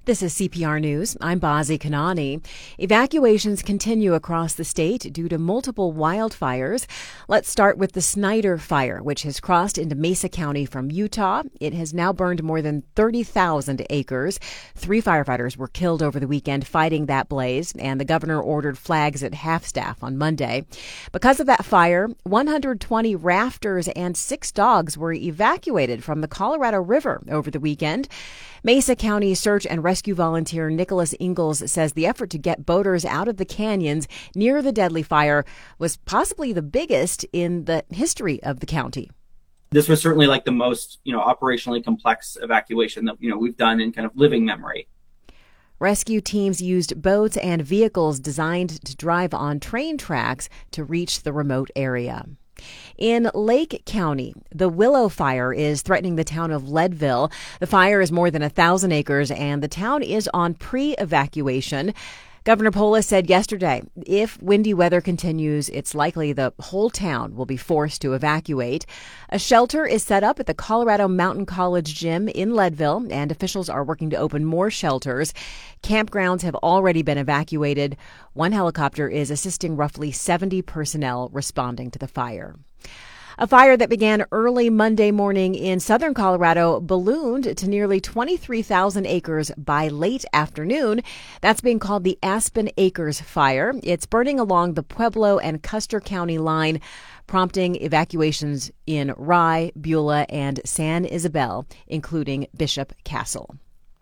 This is CPR News. I'm Bazi Kanani. Evacuations continue across the state due to multiple wildfires. Let's start with the Snyder Fire, which has crossed into Mesa County from Utah. It has now burned more than 30,000 acres. 3 firefighters were killed over the weekend fighting that blaze, and the governor ordered flags at half-staff on Monday. Because of that fire, 120 rafters and 6 dogs were evacuated from the Colorado River over the weekend. Mesa County search and rescue volunteer Nicholas Ingalls says the effort to get boaters out of the canyons near the deadly fire was possibly the biggest in the history of the county. This was certainly like the most, operationally complex evacuation that, we've done in kind of living memory. Rescue teams used boats and vehicles designed to drive on train tracks to reach the remote area. In Lake County, the Willow Fire is threatening the town of Leadville. The fire is more than 1,000 acres, and the town is on pre-evacuation. Governor Polis said yesterday, if windy weather continues, it's likely the whole town will be forced to evacuate. A shelter is set up at the Colorado Mountain College Gym in Leadville, and officials are working to open more shelters. Campgrounds have already been evacuated. One helicopter is assisting roughly 70 personnel responding to the fire. A fire that began early Monday morning in southern Colorado ballooned to nearly 23,000 acres by late afternoon. That's being called the Aspen Acres Fire. It's burning along the Pueblo and Custer County line, prompting evacuations in Rye, Beulah, and San Isabel, including Bishop Castle.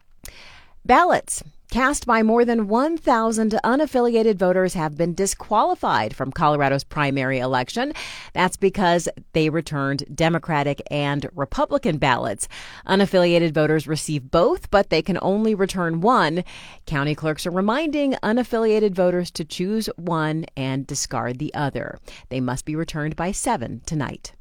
Ballots cast by more than 1,000 unaffiliated voters have been disqualified from Colorado's primary election. That's because they returned Democratic and Republican ballots. Unaffiliated voters receive both, but they can only return one. County clerks are reminding unaffiliated voters to choose one and discard the other. They must be returned by 7 tonight.